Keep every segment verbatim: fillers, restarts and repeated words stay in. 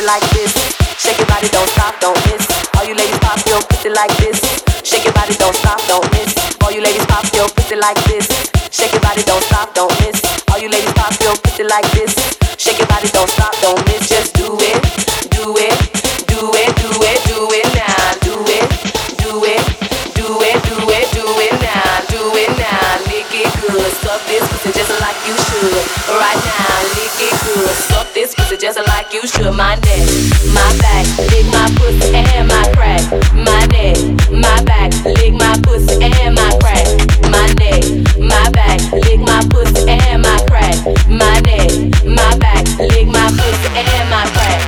pussy like this. Shake your body, don't stop, don't miss. All you ladies pop your pussy like this. Shake your body, don't stop, don't miss. All you ladies pop your pussy like this. Shake your body, don't stop, don't miss. All you ladies pop your pussy like this. Shake your body, don't stop, don't miss. Just do it, do it, do it, do it, do it now. Do it, do it, do it, do it, do it now. Do it now, lick it good. Suck this pussy just like you should. Right now, lick it good. Suck this pussy just like you should. My neck, my back, lick my pussy and my crack. My neck, my back, lick my pussy and my crack. My neck, my back, lick my pussy and my crack. My neck, my back, lick my pussy and my crack.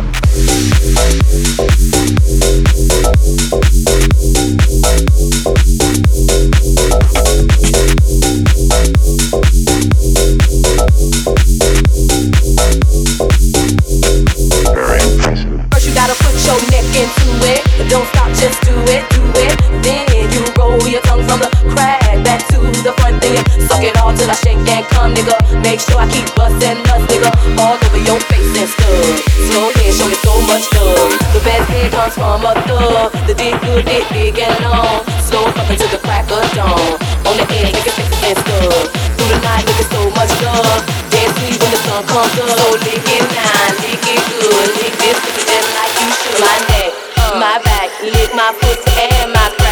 First you gotta put your neck into it. Don't stop, just do it, do it. Then you roll your tongue from the crack back to the front. Then you suck it all till I shake and come, nigga. Make sure I keep bustin' nuts, nigga, all over your face and stuff. Slow head, show me so much love. The best head comes from a thug. The dick good, dick big and long. Slow fucking to the crack of dawn. On the edge, make it faces and stuff. Through the night, looking so much love. Dance sweet when the sun comes up. So lick it now, lick it good. Lick this pussy just like you should. My neck, my back, lick my pussy and my